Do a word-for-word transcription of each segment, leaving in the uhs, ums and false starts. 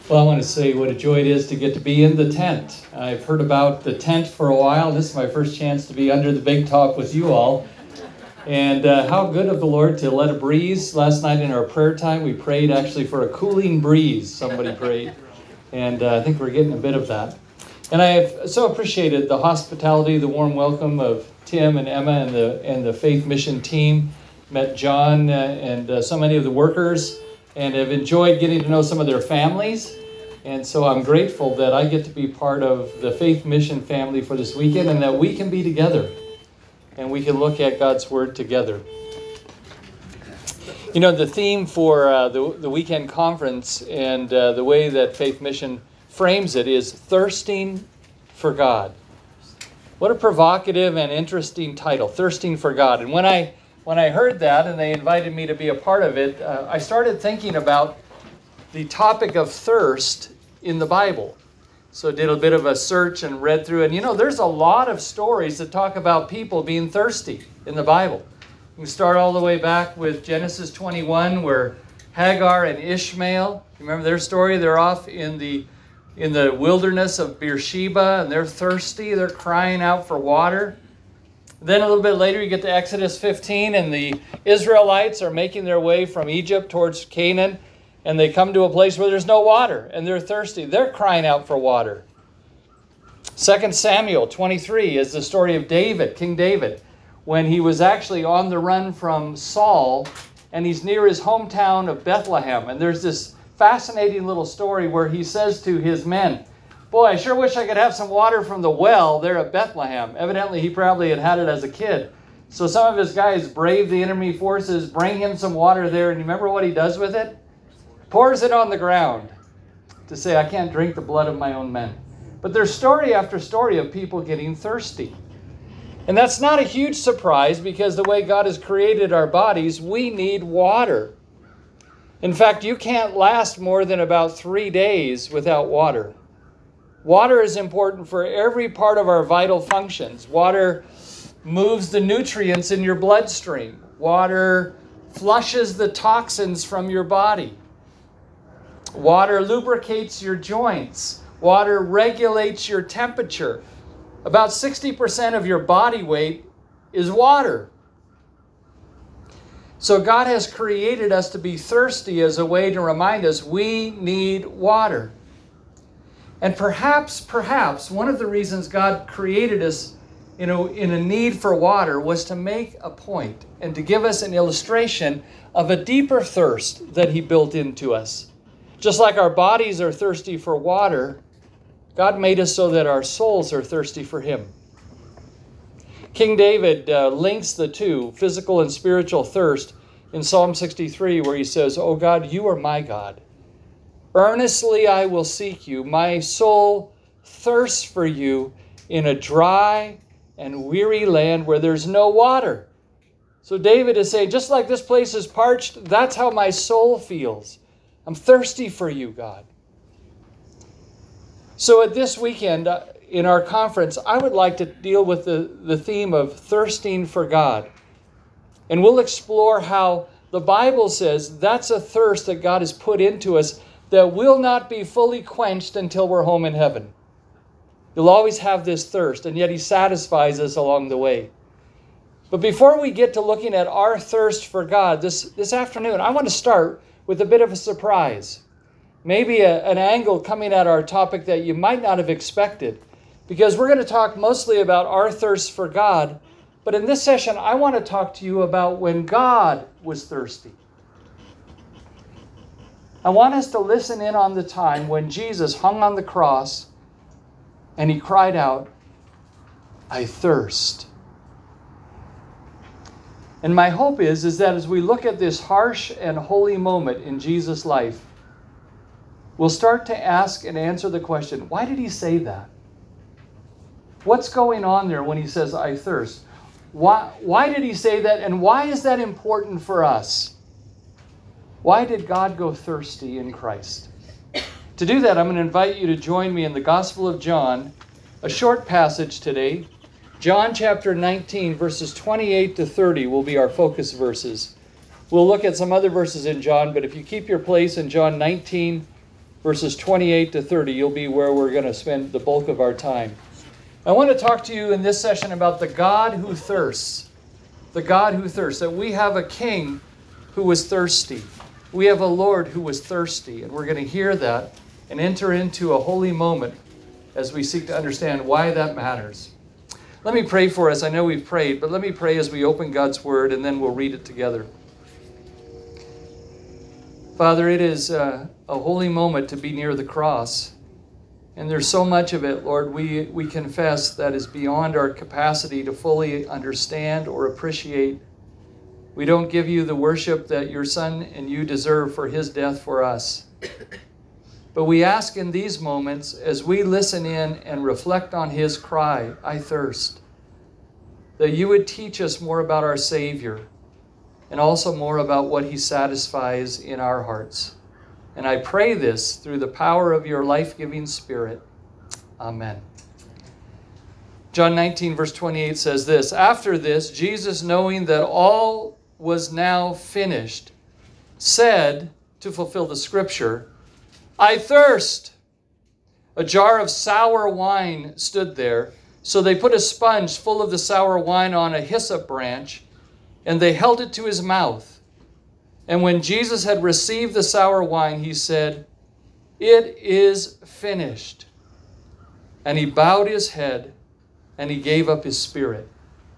Well, I want to say what a joy it is to get to be in the tent. I've heard about the tent for a while. This is my first chance to be under the big top with you all. And uh, how good of the Lord to let a breeze. Last night in our prayer time, we prayed actually for a cooling breeze. Somebody prayed. And uh, I think we're getting a bit of that. And I have so appreciated the hospitality, the warm welcome of Tim and Emma and the and the Faith Mission team. Met John uh, and uh, so many of the workers, and have enjoyed getting to know some of their families. And so I'm grateful that I get to be part of the Faith Mission family for this weekend, and that we can be together and we can look at God's Word together. You know, the theme for uh, the, the weekend conference and uh, the way that Faith Mission frames it is thirsting for God. What a provocative and interesting title, Thirsting for God. And when I when I heard that and they invited me to be a part of it, uh, I started thinking about the topic of thirst in the Bible. So I did a bit of a search and read through it. And you know, there's a lot of stories that talk about people being thirsty in the Bible. You can start all the way back with Genesis twenty-one, where Hagar and Ishmael, you remember their story? They're off in the in the wilderness of Beersheba, and they're thirsty. They're crying out for water. Then a little bit later, you get to Exodus fifteen, and the Israelites are making their way from Egypt towards Canaan, and they come to a place where there's no water, and they're thirsty. They're crying out for water. Second Samuel twenty-three is the story of David, King David, when he was actually on the run from Saul, and he's near his hometown of Bethlehem. And there's this fascinating little story where he says to his men, "Boy, I sure wish I could have some water from the well there at Bethlehem." Evidently, he probably had had it as a kid. So some of his guys brave the enemy forces, bring him some water there, and you remember what he does with it? Pours it on the ground to say, "I can't drink the blood of my own men." But there's story after story of people getting thirsty. And that's not a huge surprise, because the way God has created our bodies, we need water. In fact, you can't last more than about three days without water. Water is important for every part of our vital functions. Water moves the nutrients in your bloodstream. Water flushes the toxins from your body. Water lubricates your joints. Water regulates your temperature. About sixty percent of your body weight is water. So God has created us to be thirsty as a way to remind us we need water. And perhaps, perhaps, one of the reasons God created us you know, in a need for water was to make a point and to give us an illustration of a deeper thirst that He built into us. Just like our bodies are thirsty for water, God made us so that our souls are thirsty for Him. King David uh, links the two, physical and spiritual thirst, in Psalm sixty-three, where he says, "O God, you are my God. Earnestly I will seek you. My soul thirsts for you in a dry and weary land where there's no water." So David is saying, just like this place is parched, that's how my soul feels. I'm thirsty for you, God. So at this weekend, uh, in our conference, I would like to deal with the, the theme of thirsting for God. And we'll explore how the Bible says that's a thirst that God has put into us that will not be fully quenched until we're home in heaven. You'll always have this thirst, and yet He satisfies us along the way. But before we get to looking at our thirst for God this, this afternoon, I want to start with a bit of a surprise. Maybe a, an angle coming at our topic that you might not have expected, because we're going to talk mostly about our thirst for God. But in this session, I want to talk to you about when God was thirsty. I want us to listen in on the time when Jesus hung on the cross and He cried out, "I thirst." And my hope is, is that as we look at this harsh and holy moment in Jesus' life, we'll start to ask and answer the question, why did He say that? What's going on there when He says, "I thirst"? Why, why did He say that, and why is that important for us? Why did God go thirsty in Christ? To do that, I'm going to invite you to join me in the Gospel of John, a short passage today. John chapter nineteen, verses twenty-eight to thirty will be our focus verses. We'll look at some other verses in John, but if you keep your place in John nineteen, verses twenty-eight to thirty. You'll be where we're going to spend the bulk of our time. I want to talk to you in this session about the God who thirsts. The God who thirsts. That we have a king who was thirsty. We have a Lord who was thirsty. And we're going to hear that and enter into a holy moment as we seek to understand why that matters. Let me pray for us. I know we've prayed, but let me pray as we open God's Word, and then we'll read it together. Father, it is a, a holy moment to be near the cross. And there's so much of it, Lord, we, we confess that is beyond our capacity to fully understand or appreciate. We don't give you the worship that your Son and you deserve for his death for us. But we ask in these moments, as we listen in and reflect on his cry, I thirst, that you would teach us more about our Savior and also more about what he satisfies in our hearts. And I pray this through the power of your life-giving Spirit. Amen. John nineteen, verse twenty-eight says this, After this, Jesus, knowing that all was now finished, said, to fulfill the scripture, I thirst. A jar of sour wine stood there. So they put a sponge full of the sour wine on a hyssop branch, and they held it to his mouth. And when Jesus had received the sour wine, he said, It is finished. And he bowed his head, and he gave up his spirit.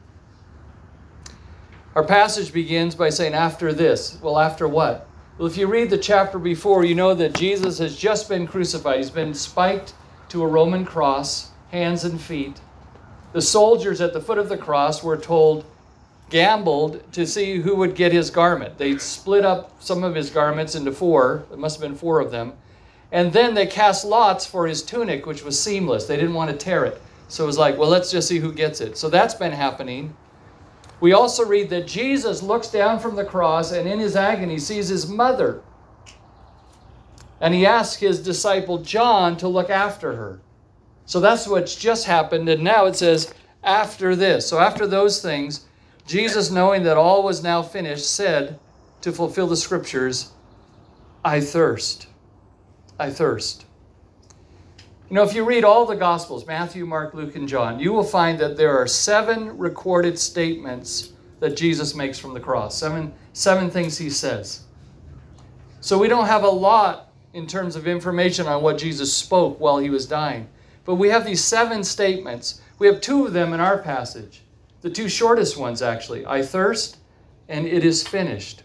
Our passage begins by saying, after this. Well, after what? Well, if you read the chapter before, you know that Jesus has just been crucified. He's been spiked to a Roman cross, hands and feet. The soldiers at the foot of the cross were told, gambled to see who would get his garment. They split up some of his garments into four. There must have been four of them. And then they cast lots for his tunic, which was seamless. They didn't want to tear it. So it was like, well, let's just see who gets it. So that's been happening. We also read that Jesus looks down from the cross and in his agony sees his mother. And he asks his disciple John to look after her. So that's what's just happened. And now it says, after this. So after those things, Jesus, knowing that all was now finished, said, to fulfill the scriptures, I thirst. I thirst. You know, if you read all the Gospels, Matthew, Mark, Luke, and John, you will find that there are seven recorded statements that Jesus makes from the cross. Seven, seven things he says. So we don't have a lot in terms of information on what Jesus spoke while he was dying. But we have these seven statements. We have two of them in our passage. The two shortest ones, actually. I thirst, and it is finished.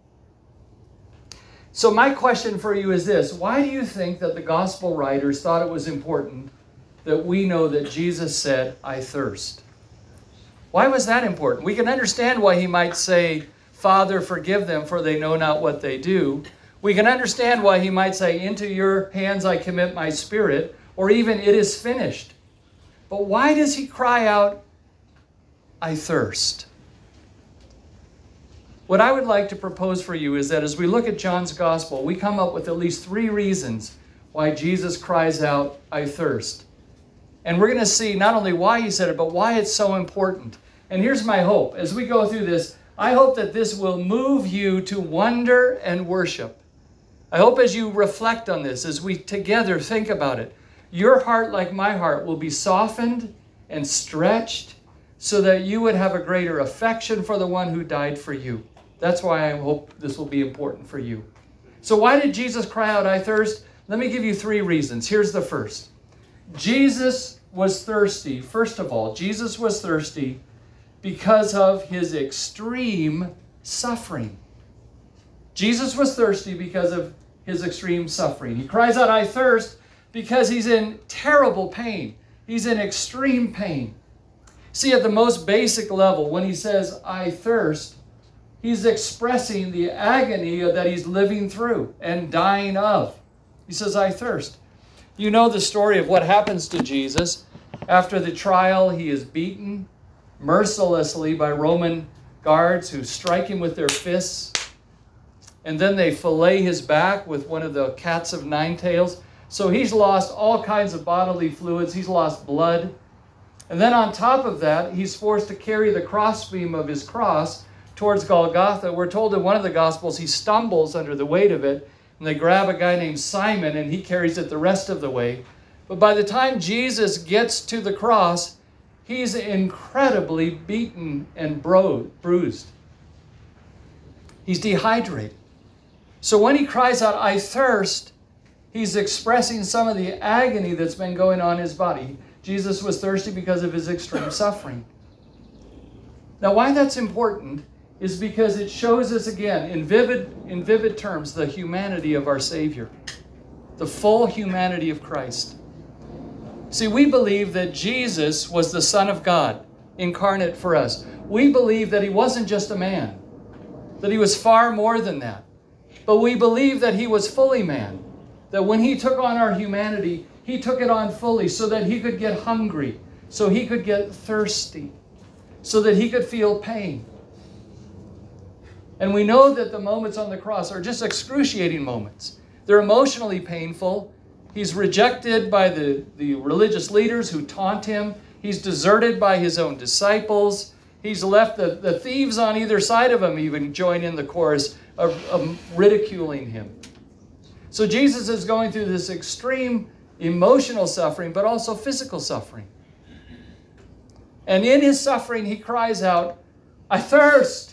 So my question for you is this. Why do you think that the gospel writers thought it was important that we know that Jesus said, I thirst? Why was that important? We can understand why he might say, Father, forgive them, for they know not what they do. We can understand why he might say, into your hands I commit my spirit, or even it is finished. But why does he cry out, I thirst? What I would like to propose for you is that as we look at John's gospel, we come up with at least three reasons why Jesus cries out, I thirst. And we're going to see not only why he said it, but why it's so important. And here's my hope. As we go through this, I hope that this will move you to wonder and worship. I hope as you reflect on this, as we together think about it, your heart, like my heart, will be softened and stretched so that you would have a greater affection for the one who died for you. That's why I hope this will be important for you. So why did Jesus cry out, I thirst? Let me give you three reasons. Here's the first. Jesus was thirsty. First of all, Jesus was thirsty because of his extreme suffering. Jesus was thirsty because of his extreme suffering. He cries out, I thirst, because he's in terrible pain. He's in extreme pain. See, at the most basic level, when he says, I thirst, he's expressing the agony that he's living through and dying of. He says, I thirst. You know the story of what happens to Jesus. After the trial, he is beaten mercilessly by Roman guards who strike him with their fists. And then they fillet his back with one of the cats of nine tails. So he's lost all kinds of bodily fluids. He's lost blood. And then on top of that, he's forced to carry the crossbeam of his cross towards Golgotha. We're told in one of the Gospels he stumbles under the weight of it. and they grab a guy named Simon, and he carries it the rest of the way. But by the time Jesus gets to the cross, he's incredibly beaten and bro- bruised. He's dehydrated. So when he cries out, "I thirst," he's expressing some of the agony that's been going on in his body. Jesus was thirsty because of his extreme suffering. Now, why that's important is because it shows us again, in vivid, in vivid terms, the humanity of our Savior, the full humanity of Christ. See, we believe that Jesus was the Son of God, incarnate for us. We believe that he wasn't just a man, that he was far more than that. But we believe that he was fully man, that when he took on our humanity, he took it on fully so that he could get hungry, so he could get thirsty, so that he could feel pain. And we know that the moments on the cross are just excruciating moments. They're emotionally painful. He's rejected by the, the religious leaders who taunt him. He's deserted by his own disciples. He's left, the, the thieves on either side of him even join in the chorus of, of ridiculing him. So Jesus is going through this extreme emotional suffering, but also physical suffering. And in his suffering, he cries out, "I thirst."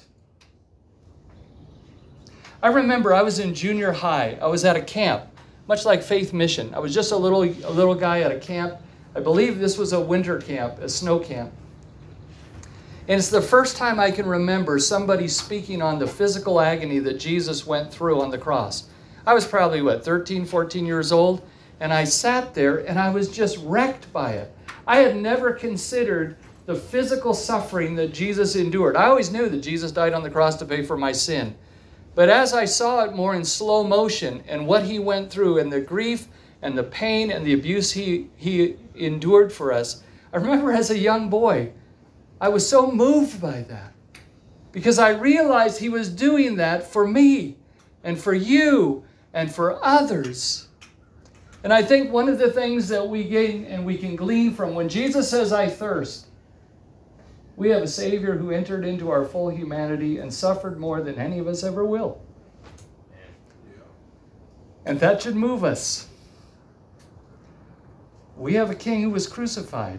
I remember I was in junior high. I was at a camp, much like Faith Mission. I was just a little, a little guy at a camp. I believe this was a winter camp, a snow camp. And it's the first time I can remember somebody speaking on the physical agony that Jesus went through on the cross. I was probably, what, thirteen, fourteen years old? And I sat there and I was just wrecked by it. I had never considered the physical suffering that Jesus endured. I always knew that Jesus died on the cross to pay for my sin. But as I saw it more in slow motion and what he went through and the grief and the pain and the abuse he, he endured for us, I remember as a young boy, I was so moved by that because I realized he was doing that for me and for you and for others. And I think one of the things that we gain and we can glean from when Jesus says, "I thirst," we have a Savior who entered into our full humanity and suffered more than any of us ever will. And that should move us. We have a King who was crucified.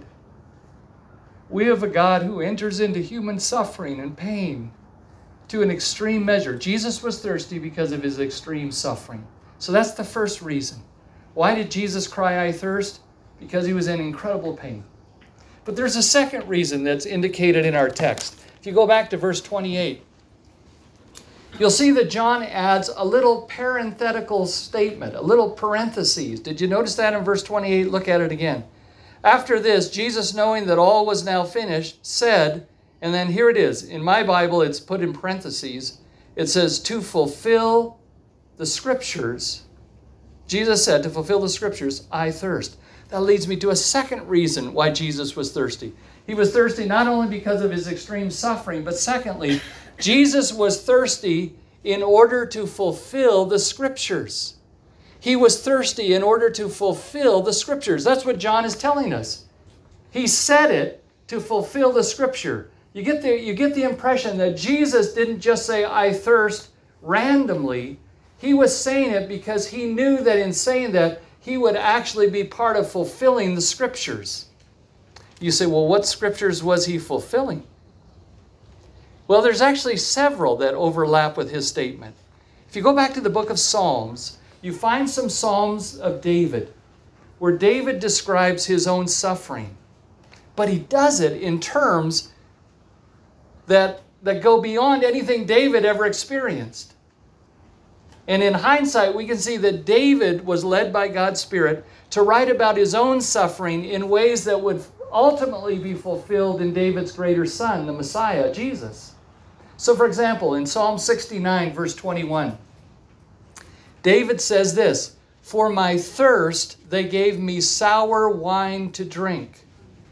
We have a God who enters into human suffering and pain to an extreme measure. Jesus was thirsty because of his extreme suffering. So that's the first reason. Why did Jesus cry, "I thirst"? Because he was in incredible pain. But there's a second reason that's indicated in our text. If you go back to verse twenty-eight, you'll see that John adds a little parenthetical statement, a little parenthesis. Did you notice that in verse twenty-eight? Look at it again. "After this, Jesus, knowing that all was now finished, said," and then here it is. In my Bible, it's put in parentheses. It says, "to fulfill the Scriptures." Jesus said, to fulfill the Scriptures, "I thirst." That leads me to a second reason why Jesus was thirsty. He was thirsty not only because of his extreme suffering, but secondly, Jesus was thirsty in order to fulfill the Scriptures. He was thirsty in order to fulfill the Scriptures. That's what John is telling us. He said it to fulfill the Scripture. You get the, you get the impression that Jesus didn't just say, "I thirst," randomly. He was saying it because he knew that in saying that, he would actually be part of fulfilling the Scriptures. You say, well, what Scriptures was he fulfilling? Well, there's actually several that overlap with his statement. If you go back to the book of Psalms, you find some Psalms of David, where David describes his own suffering. But he does it in terms that, that go beyond anything David ever experienced. And in hindsight, we can see that David was led by God's Spirit to write about his own suffering in ways that would ultimately be fulfilled in David's greater son, the Messiah, Jesus. So, for example, in Psalm sixty-nine, verse twenty-one, David says this, "For my thirst they gave me sour wine to drink."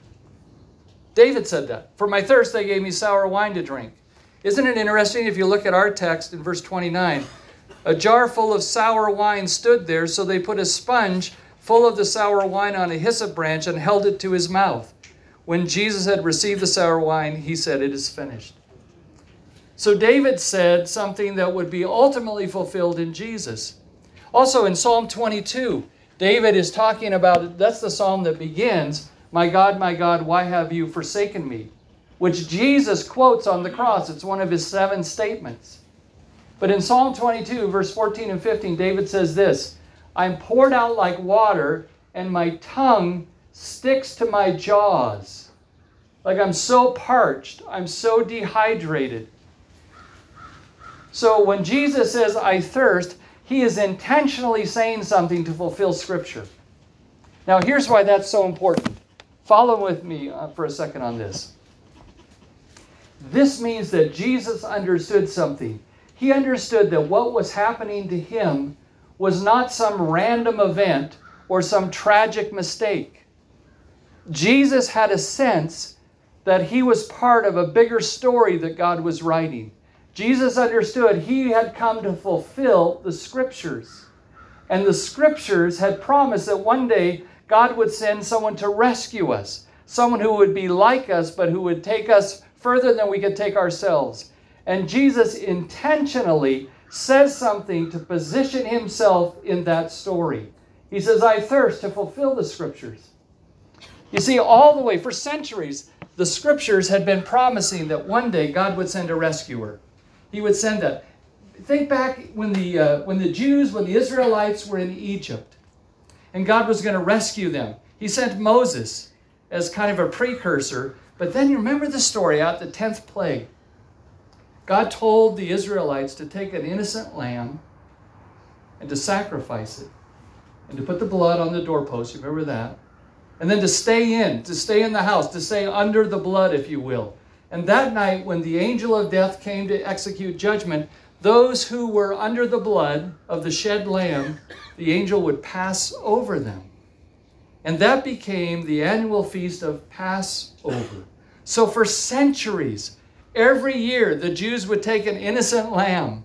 David said that. "For my thirst they gave me sour wine to drink." Isn't it interesting if you look at our text in verse twenty-nine? A jar full of sour wine stood there, so they put a sponge full of the sour wine on a hyssop branch and held it to his mouth. When Jesus had received the sour wine, he said, "It is finished." So David said something that would be ultimately fulfilled in Jesus. Also in Psalm twenty-two, David is talking about, that's the psalm that begins, "My God, my God, why have you forsaken me?" which Jesus quotes on the cross. It's one of his seven statements. But in Psalm twenty-two, verse fourteen and fifteen, David says this, "I'm poured out like water, and my tongue sticks to my jaws." Like I'm so parched, I'm so dehydrated. So when Jesus says, "I thirst," he is intentionally saying something to fulfill Scripture. Now here's why that's so important. Follow with me for a second on this. This means that Jesus understood something. He understood that what was happening to him was not some random event or some tragic mistake. Jesus had a sense that he was part of a bigger story that God was writing. Jesus understood he had come to fulfill the Scriptures. And the Scriptures had promised that one day God would send someone to rescue us, someone who would be like us, but who would take us further than we could take ourselves. And Jesus intentionally says something to position himself in that story. He says, "I thirst," to fulfill the Scriptures. You see, all the way, for centuries, the Scriptures had been promising that one day God would send a rescuer. He would send that. Think back when the, uh, when the Jews, when the Israelites were in Egypt, and God was going to rescue them. He sent Moses as kind of a precursor. But then you remember the story out the tenth plague. God told the Israelites to take an innocent lamb and to sacrifice it, and to put the blood on the doorpost. You remember that? And then to stay in, to stay in the house, to stay under the blood, if you will. And that night, when the angel of death came to execute judgment, those who were under the blood of the shed lamb, the angel would pass over them. And that became the annual feast of Passover. So for centuries, every year, the Jews would take an innocent lamb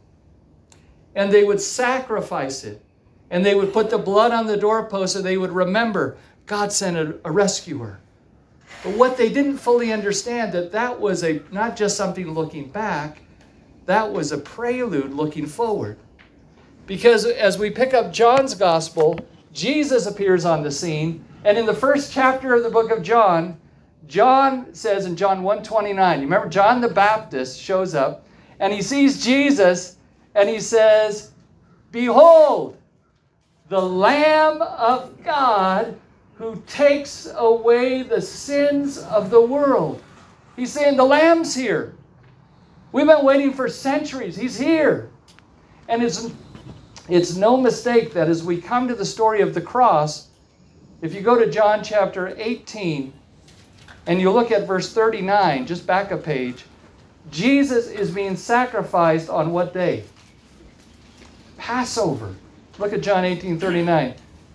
and they would sacrifice it. And they would put the blood on the doorpost, and they would remember God sent a, a rescuer. But what they didn't fully understand, that that was a not just something looking back, that was a prelude looking forward. Because as we pick up John's gospel, Jesus appears on the scene. And in the first chapter of the book of John, John says in John one twenty-nine, you remember John the Baptist shows up and he sees Jesus and he says, "Behold, the Lamb of God who takes away the sins of the world." He's saying the Lamb's here. We've been waiting for centuries. He's here. And it's, it's no mistake that as we come to the story of the cross, if you go to John chapter eighteen and you look at verse thirty-nine, just back a page, Jesus is being sacrificed on what day? Passover. Look at John eighteen thirty-nine.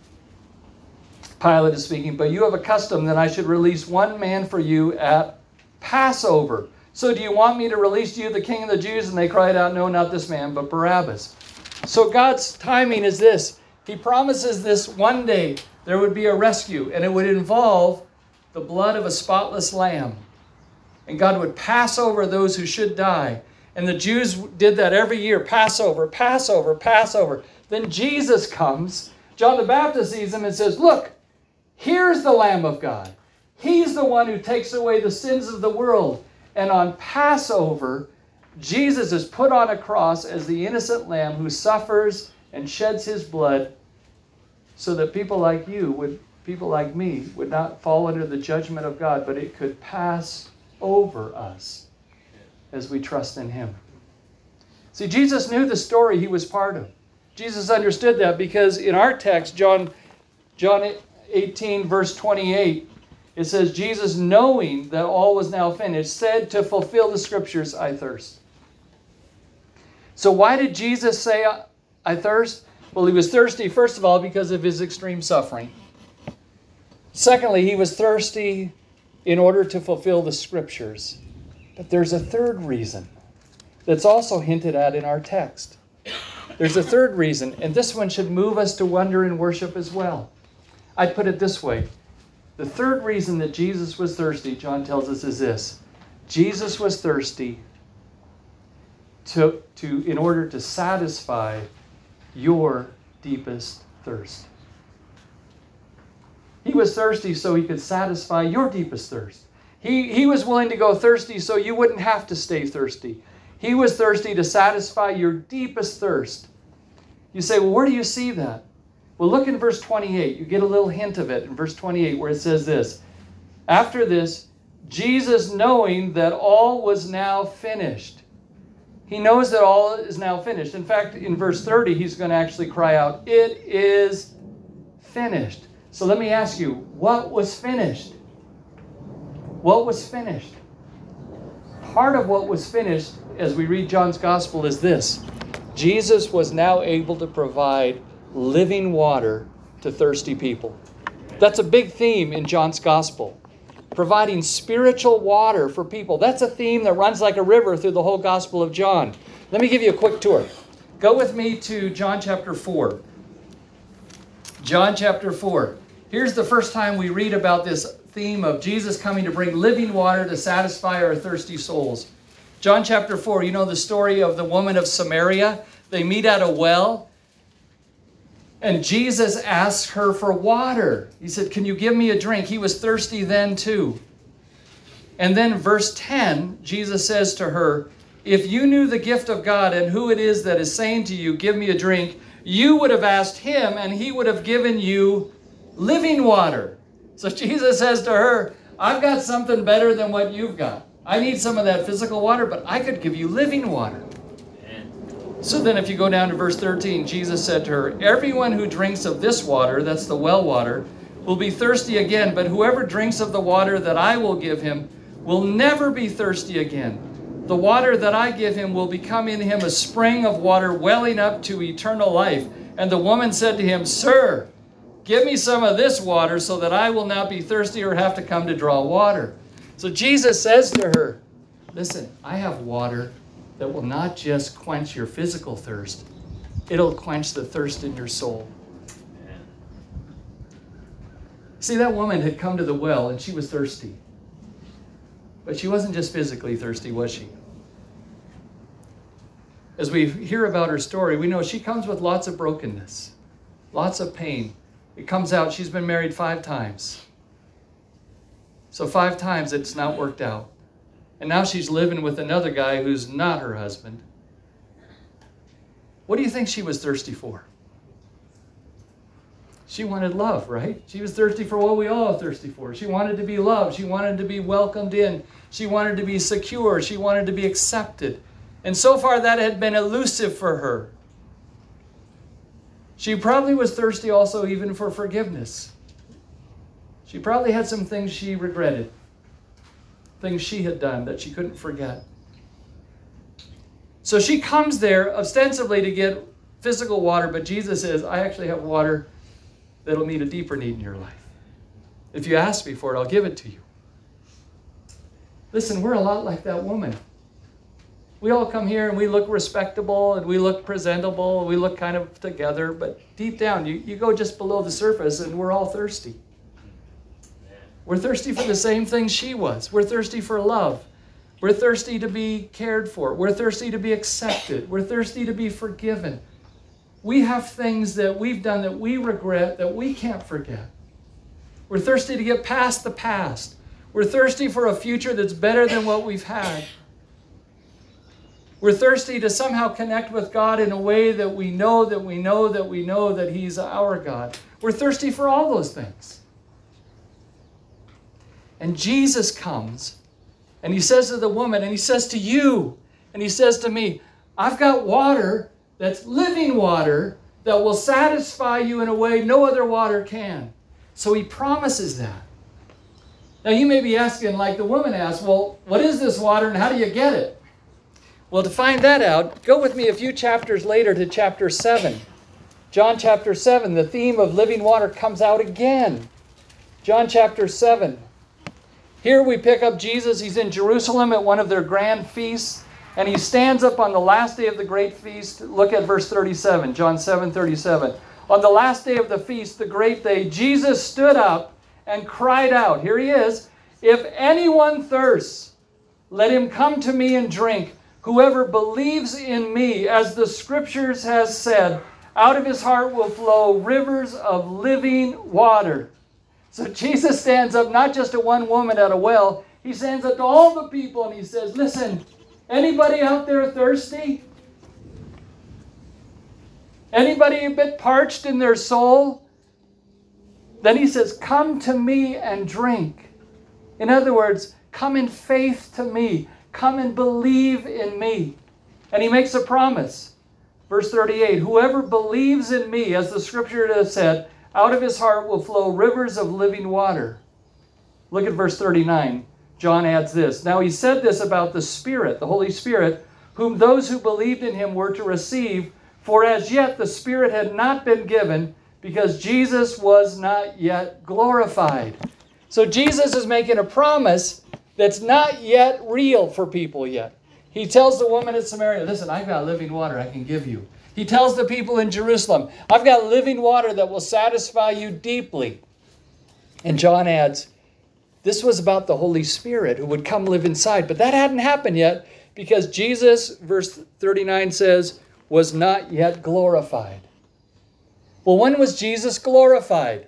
Pilate is speaking, "But you have a custom that I should release one man for you at Passover. So do you want me to release to you the King of the Jews?" And they cried out, "No, not this man, but Barabbas." So God's timing is this. He promises this one day there would be a rescue, and it would involve the blood of a spotless lamb. And God would pass over those who should die. And the Jews did that every year. Passover, Passover, Passover. Then Jesus comes. John the Baptist sees him and says, "Look, here's the Lamb of God. He's the one who takes away the sins of the world." And on Passover, Jesus is put on a cross as the innocent lamb who suffers and sheds his blood so that people like you, would, people like me, would not fall under the judgment of God, but it could pass over us as we trust in him. See, Jesus knew the story he was part of. Jesus understood that because in our text, John, John eighteen, verse twenty-eight, it says, Jesus, knowing that all was now finished, said, to fulfill the Scriptures, "I thirst." So why did Jesus say, "I thirst"? Well, he was thirsty, first of all, because of his extreme suffering. Secondly, he was thirsty in order to fulfill the Scriptures. But there's a third reason that's also hinted at in our text. There's a third reason, and this one should move us to wonder and worship as well. I'd put it this way. The third reason that Jesus was thirsty, John tells us, is this. Jesus was thirsty to, to, in order to satisfy your deepest thirst. He was thirsty so he could satisfy your deepest thirst. He, he was willing to go thirsty so you wouldn't have to stay thirsty. He was thirsty to satisfy your deepest thirst. You say, well, where do you see that? Well, look in verse twenty-eight. You get a little hint of it in verse twenty-eight where it says this. After this, Jesus, knowing that all was now finished. He knows that all is now finished. In fact, in verse thirty, he's going to actually cry out, it is finished. So let me ask you, what was finished? What was finished? Part of what was finished, as we read John's Gospel, is this. Jesus was now able to provide living water to thirsty people. That's a big theme in John's Gospel. Providing spiritual water for people. That's a theme that runs like a river through the whole Gospel of John. Let me give you a quick tour. Go with me to John chapter four. John chapter four. Here's the first time we read about this theme of Jesus coming to bring living water to satisfy our thirsty souls. John chapter four, you know the story of the woman of Samaria? They meet at a well, and Jesus asks her for water. He said, can you give me a drink? He was thirsty then too. And then verse ten, Jesus says to her, if you knew the gift of God and who it is that is saying to you, give me a drink, you would have asked him and he would have given you living water. So Jesus says to her, I've got something better than what you've got. I need some of that physical water, but I could give you living water. So then if you go down to verse thirteen, Jesus said to her, everyone who drinks of this water, that's the well water, will be thirsty again, but whoever drinks of the water that I will give him will never be thirsty again. The water that I give him will become in him a spring of water welling up to eternal life. And the woman said to him, Sir, give me some of this water so that I will not be thirsty or have to come to draw water. So Jesus says to her, listen, I have water that will not just quench your physical thirst, it'll quench the thirst in your soul. See, that woman had come to the well and she was thirsty. But she wasn't just physically thirsty, was she? As we hear about her story, we know she comes with lots of brokenness, lots of pain. It comes out she's been married five times. So five times it's not worked out. And now she's living with another guy who's not her husband. What do you think she was thirsty for? She wanted love, right? She was thirsty for what we all are thirsty for. She wanted to be loved. She wanted to be welcomed in. She wanted to be secure. She wanted to be accepted. And so far that had been elusive for her. She probably was thirsty also even for forgiveness. She probably had some things she regretted. Things she had done that she couldn't forget. So she comes there ostensibly to get physical water, but Jesus says, I actually have water that'll meet a deeper need in your life. If you ask me for it, I'll give it to you. Listen, we're a lot like that woman. We all come here and we look respectable and we look presentable and we look kind of together, but deep down, you, you go just below the surface and we're all thirsty. We're thirsty for the same thing she was. We're thirsty for love. We're thirsty to be cared for. We're thirsty to be accepted. We're thirsty to be forgiven. We have things that we've done that we regret, that we can't forget. We're thirsty to get past the past. We're thirsty for a future that's better than what we've had. We're thirsty to somehow connect with God in a way that we know, that we know, that we know that He's our God. We're thirsty for all those things. And Jesus comes, and He says to the woman, and He says to you, and He says to me, I've got water that's living water that will satisfy you in a way no other water can. So He promises that. Now you may be asking, like the woman asked, well, what is this water and how do you get it? Well, to find that out, go with me a few chapters later to chapter seven. John chapter seven, the theme of living water comes out again. John chapter seven. Here we pick up Jesus. He's in Jerusalem at one of their grand feasts. And He stands up on the last day of the great feast. Look at verse thirty-seven, John seven thirty-seven. On the last day of the feast, the great day, Jesus stood up and cried out. Here He is. If anyone thirsts, let him come to me and drink. Whoever believes in me, as the Scriptures has said, Out of his heart will flow rivers of living water. So Jesus stands up not just to one woman at a well. He stands up to all the people and he says, listen, anybody out there thirsty? Anybody a bit parched in their soul? Then he says, come to me and drink. In other words, come in faith to me. Come and believe in me. And he makes a promise. Verse thirty-eight, whoever believes in me, as the scripture has said, out of his heart will flow rivers of living water. Look at verse thirty-nine. John adds this. Now he said this about the Spirit, the Holy Spirit, whom those who believed in him were to receive, for as yet the Spirit had not been given, because Jesus was not yet glorified. So Jesus is making a promise that's not yet real for people yet. He tells the woman at Samaria, listen, I've got living water I can give you. He tells the people in Jerusalem, I've got living water that will satisfy you deeply. And John adds, this was about the Holy Spirit who would come live inside. But that hadn't happened yet because Jesus, verse thirty-nine says, was not yet glorified. Well, when was Jesus glorified?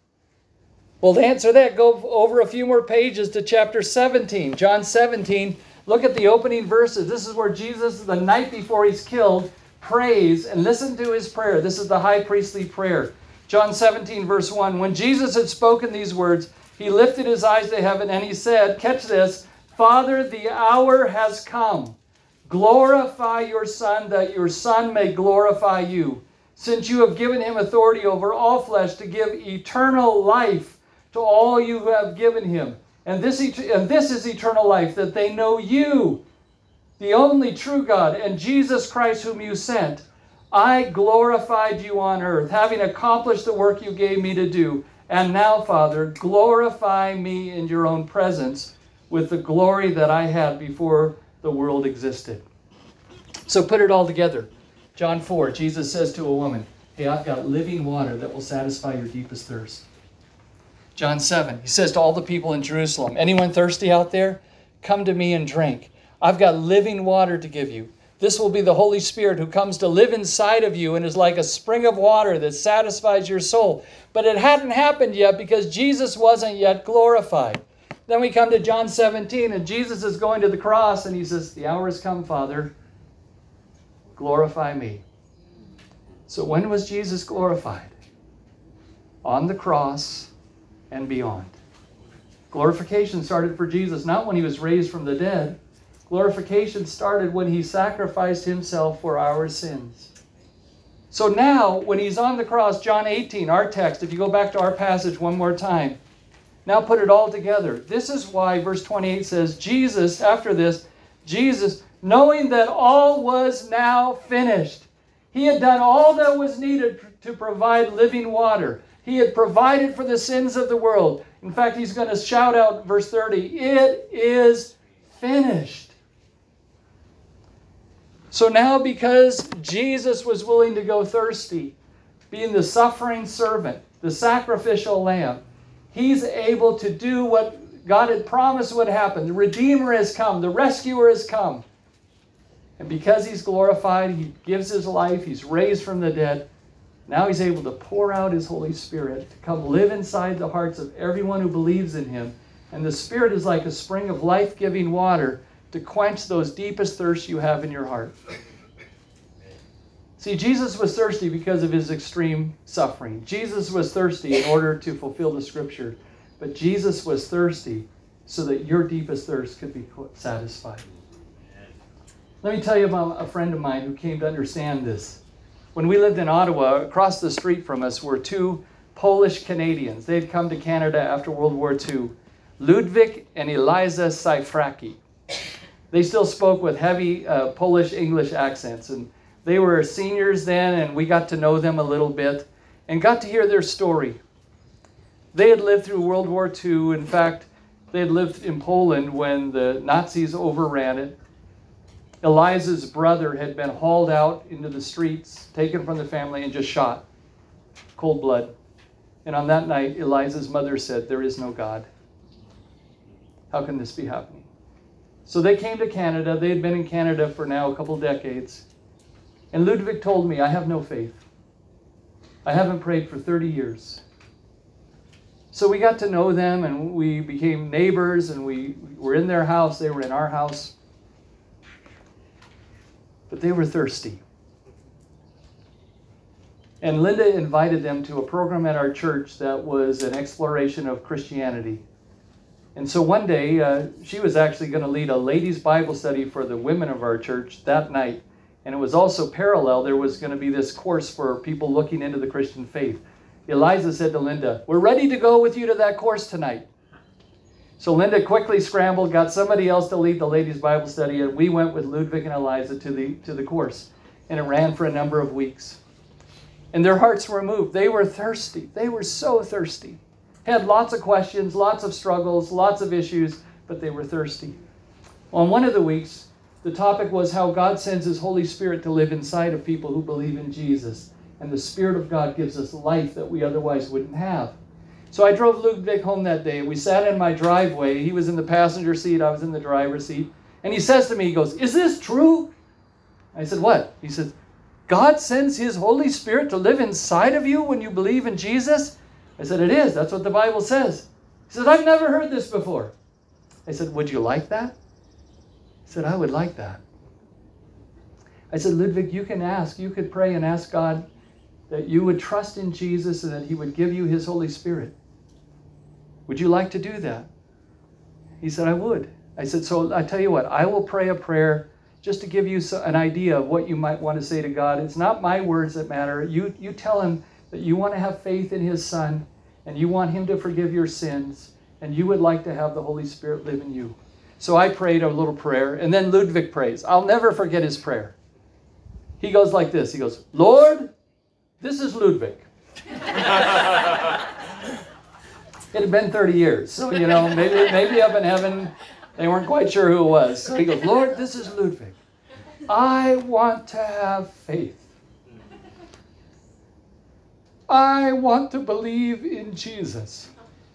Well, to answer that, go over a few more pages to chapter seventeen. John seventeen, look at the opening verses. This is where Jesus, the night before he's killed, prays, and listen to his prayer. This is the high priestly prayer. John seventeen, verse one, when Jesus had spoken these words, he lifted his eyes to heaven and he said, catch this, Father, the hour has come. Glorify your Son, that your Son may glorify you, since you have given him authority over all flesh to give eternal life to all you who have given him. And this, and this is eternal life, that they know you, the only true God, and Jesus Christ whom you sent. I glorified you on earth, having accomplished the work you gave me to do. And now, Father, glorify me in your own presence with the glory that I had before the world existed. So put it all together. John four, Jesus says to a woman, hey, I've got living water that will satisfy your deepest thirst. John seven, he says to all the people in Jerusalem, anyone thirsty out there, come to me and drink. I've got living water to give you. This will be the Holy Spirit who comes to live inside of you and is like a spring of water that satisfies your soul. But it hadn't happened yet because Jesus wasn't yet glorified. Then we come to John seventeen, and Jesus is going to the cross, and he says, the hour has come, Father. Glorify me. So when was Jesus glorified? On the cross and beyond. Glorification started for Jesus not when he was raised from the dead. Glorification started when he sacrificed himself for our sins. So now, when he's on the cross, John eighteen, our text, if you go back to our passage one more time, now put it all together. This is why verse twenty-eight says, Jesus, after this, Jesus, knowing that all was now finished. He had done all that was needed to provide living water. He had provided for the sins of the world. In fact, he's going to shout out, verse thirty, it is finished. So now, because Jesus was willing to go thirsty, being the suffering servant, the sacrificial lamb, he's able to do what God had promised would happen. The Redeemer has come. The Rescuer has come. And because he's glorified, he gives his life, he's raised from the dead. Now he's able to pour out his Holy Spirit to come live inside the hearts of everyone who believes in him. And the Spirit is like a spring of life-giving water to quench those deepest thirsts you have in your heart. See, Jesus was thirsty because of his extreme suffering. Jesus was thirsty in order to fulfill the Scripture. But Jesus was thirsty so that your deepest thirst could be satisfied. Let me tell you about a friend of mine who came to understand this. When we lived in Ottawa, across the street from us were two Polish Canadians. They had come to Canada after World War Two. Ludwik and Eliza Cyfraki. They still spoke with heavy uh, Polish English accents, and they were seniors then, and we got to know them a little bit and got to hear their story. They had lived through World War Two. In fact, they had lived in Poland when the Nazis overran it. Eliza's brother had been hauled out into the streets, taken from the family, and just shot. Cold blood. And on that night, Eliza's mother said, there is no God. How can this be happening? So they came to Canada. They had been in Canada for now a couple decades. And Ludwig told me, I have no faith. I haven't prayed for thirty years. So we got to know them, and we became neighbors, and we were in their house. They were in our house. But they were thirsty. And Linda invited them to a program at our church that was an exploration of Christianity. And so one day, uh, she was actually going to lead a ladies' Bible study for the women of our church that night. And it was also parallel. There was going to be this course for people looking into the Christian faith. Eliza said to Linda, "We're ready to go with you to that course tonight." So Linda quickly scrambled, got somebody else to lead the ladies' Bible study, and we went with Ludwig and Eliza to the, to the course. And it ran for a number of weeks. And their hearts were moved. They were thirsty. They were so thirsty. Had lots of questions, lots of struggles, lots of issues, but they were thirsty. On one of the weeks, the topic was how God sends His Holy Spirit to live inside of people who believe in Jesus. And the Spirit of God gives us life that we otherwise wouldn't have. So I drove Ludwig home that day. We sat in my driveway. He was in the passenger seat. I was in the driver's seat. And he says to me, he goes, "Is this true?" I said, "What?" He says, "God sends His Holy Spirit to live inside of you when you believe in Jesus?" I said, "It is. That's what the Bible says." He said, "I've never heard this before." I said, "Would you like that?" He said, "I would like that." I said, "Ludwig, you can ask. You could pray and ask God that you would trust in Jesus and that He would give you His Holy Spirit. Would you like to do that?" He said, "I would." I said, "So I tell you what, I will pray a prayer just to give you an idea of what you might want to say to God. It's not my words that matter. You, you tell Him that you want to have faith in His Son and you want Him to forgive your sins and you would like to have the Holy Spirit live in you." So I prayed a little prayer, and then Ludwig prays. I'll never forget his prayer. He goes like this. He goes, "Lord, this is Ludwig." It had been thirty years. So, you know, maybe, maybe up in heaven, they weren't quite sure who it was. So he goes, "Lord, this is Ludwig. I want to have faith. I want to believe in Jesus.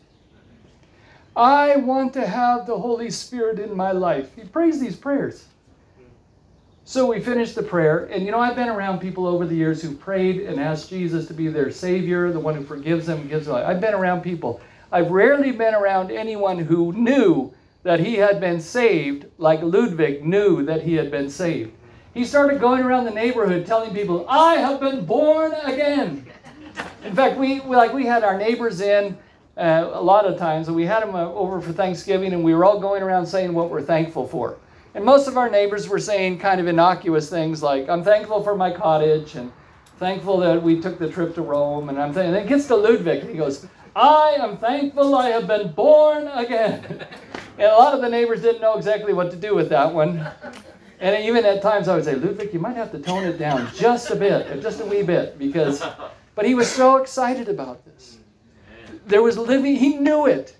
I want to have the Holy Spirit in my life." He prays these prayers. So we finished the prayer, and you know, I've been around people over the years who prayed and asked Jesus to be their Savior, the one who forgives them and gives them life. I've been around people. I've rarely been around anyone who knew that he had been saved like Ludwig knew that he had been saved. He started going around the neighborhood telling people, "I have been born again." In fact, we like we had our neighbors in uh, a lot of times, and we had them uh, over for Thanksgiving, and we were all going around saying what we're thankful for. And most of our neighbors were saying kind of innocuous things like, "I'm thankful for my cottage," and "thankful that we took the trip to Rome," and I'm thankful. And then it gets to Ludwig, and he goes, "I am thankful I have been born again." And a lot of the neighbors didn't know exactly what to do with that one. And even at times I would say, "Ludwig, you might have to tone it down just a bit, just a wee bit," because, but he was so excited about this. There was living, he knew it.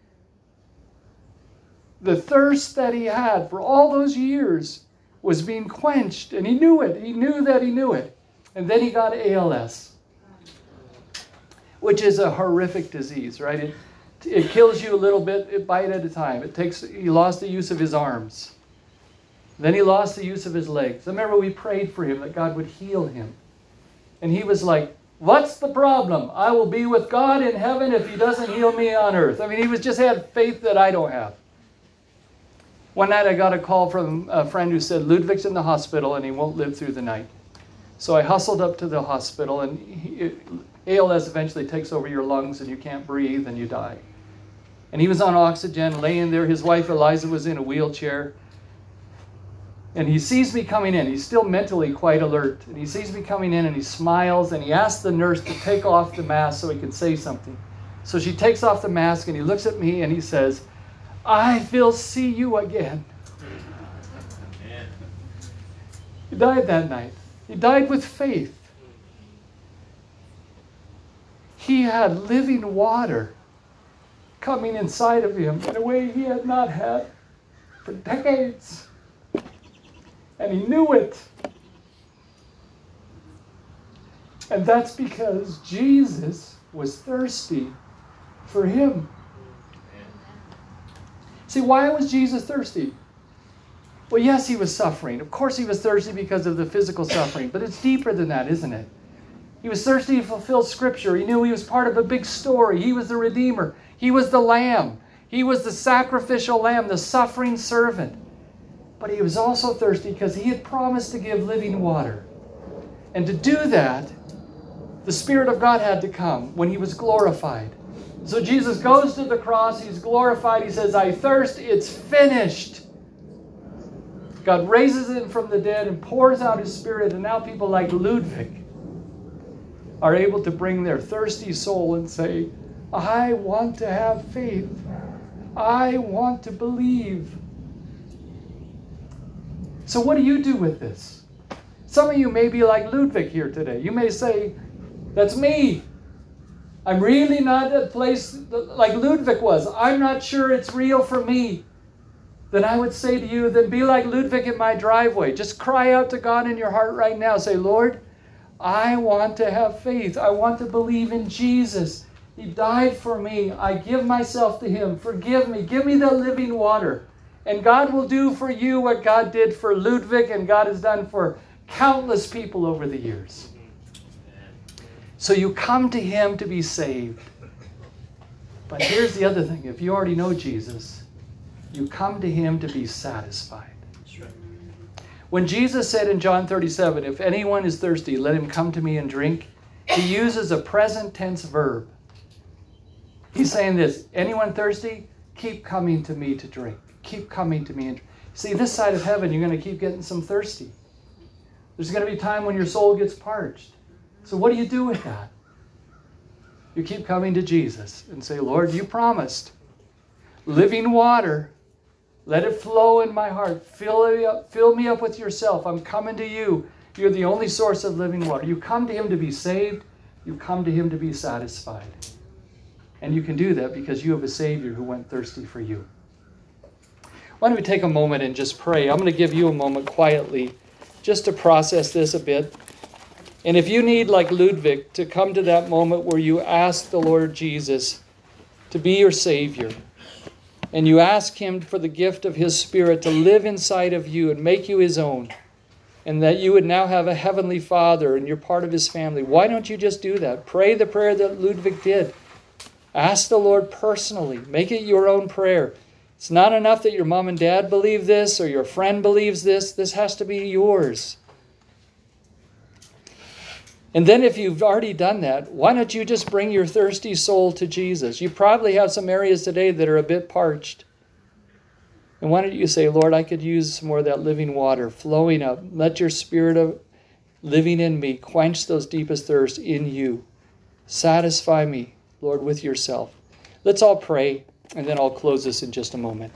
The thirst that he had for all those years was being quenched, and he knew it. He knew that he knew it. And then he got A L S, which is a horrific disease, right? It, it kills you a little bit, a bite at a time. It takes, he lost the use of his arms. Then he lost the use of his legs. I remember we prayed for him that God would heal him. And he was like, "What's the problem? I will be with God in heaven if He doesn't heal me on earth." I mean, he was just had faith that I don't have. One night I got a call from a friend who said, "Ludwig's in the hospital and he won't live through the night." So I hustled up to the hospital, and he, it, A L S eventually takes over your lungs and you can't breathe and you die. And he was on oxygen, laying there. His wife Eliza was in a wheelchair. And he sees me coming in. He's still mentally quite alert. And he sees me coming in and he smiles, and he asks the nurse to take off the mask so he can say something. So she takes off the mask and he looks at me and he says, "I will see you again." He died that night. He died with faith. He had living water coming inside of him in a way he had not had for decades. And he knew it. And that's because Jesus was thirsty for him. See, why was Jesus thirsty? Well, yes, he was suffering. Of course he was thirsty because of the physical suffering, but it's deeper than that, isn't it? He was thirsty to fulfill Scripture. He knew he was part of a big story. He was the Redeemer. He was the Lamb. He was the sacrificial Lamb, the suffering servant. But he was also thirsty because he had promised to give living water. And to do that, the Spirit of God had to come when he was glorified. So Jesus goes to the cross. He's glorified. He says, I thirst. It's finished. God raises him from the dead and pours out his Spirit. And now people like Ludwig are able to bring their thirsty soul and say, I want to have faith. I want to believe. So what do you do with this? Some of you may be like Ludwig here today. You may say, that's me. I'm really not at a place like Ludwig was. I'm not sure it's real for me. Then I would say to you, then be like Ludwig in my driveway. Just cry out to God in your heart right now. Say, Lord, I want to have faith. I want to believe in Jesus. He died for me. I give myself to him. Forgive me. Give me the living water. And God will do for you what God did for Ludwig and God has done for countless people over the years. So you come to him to be saved. But here's the other thing. If you already know Jesus, you come to him to be satisfied. When Jesus said in John thirty-seven, if anyone is thirsty, let him come to me and drink, he uses a present tense verb. He's saying this, anyone thirsty, keep coming to me to drink. Keep coming to me and drink. See, this side of heaven, you're going to keep getting some thirsty. There's going to be a time when your soul gets parched. So what do you do with that? You keep coming to Jesus and say, Lord, you promised living water. Let it flow in my heart. Fill me up, fill me up with yourself. I'm coming to you. You're the only source of living water. You come to him to be saved. You come to him to be satisfied. And you can do that because you have a Savior who went thirsty for you. Why don't we take a moment and just pray? I'm going to give you a moment quietly just to process this a bit. And if you need, like Ludwig, to come to that moment where you ask the Lord Jesus to be your Savior, and you ask him for the gift of his Spirit to live inside of you and make you his own, and that you would now have a heavenly Father and you're part of his family, why don't you just do that? Pray the prayer that Ludwig did. Ask the Lord personally. Make it your own prayer. It's not enough that your mom and dad believe this or your friend believes this. This has to be yours. And then if you've already done that, why don't you just bring your thirsty soul to Jesus? You probably have some areas today that are a bit parched. And why don't you say, Lord, I could use some more of that living water flowing up. Let your Spirit of living in me quench those deepest thirsts in you. Satisfy me, Lord, with yourself. Let's all pray, and then I'll close this in just a moment.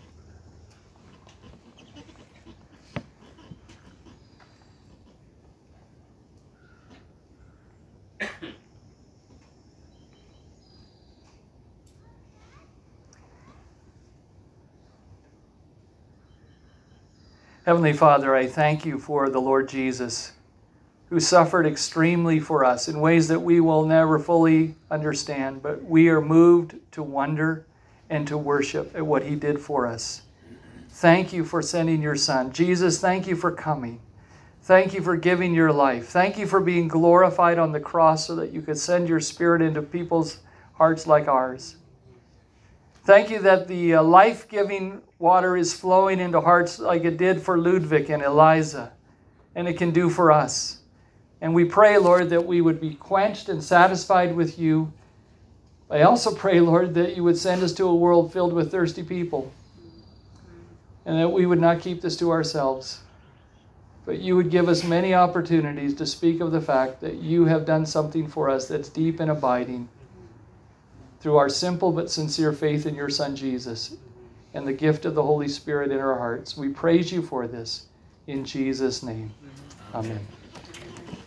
Heavenly Father, I thank you for the Lord Jesus, who suffered extremely for us in ways that we will never fully understand, but we are moved to wonder and to worship at what he did for us. Thank you for sending your Son. Jesus, thank you for coming. Thank you for giving your life. Thank you for being glorified on the cross so that you could send your Spirit into people's hearts like ours. Thank you that the uh, life-giving water is flowing into hearts like it did for Ludwig and Eliza, and it can do for us. And we pray, Lord, that we would be quenched and satisfied with you. I also pray, Lord, that you would send us to a world filled with thirsty people, and that we would not keep this to ourselves, but you would give us many opportunities to speak of the fact that you have done something for us that's deep and abiding through our simple but sincere faith in your Son, Jesus, and the gift of the Holy Spirit in our hearts. We praise you for this in Jesus' name. Amen.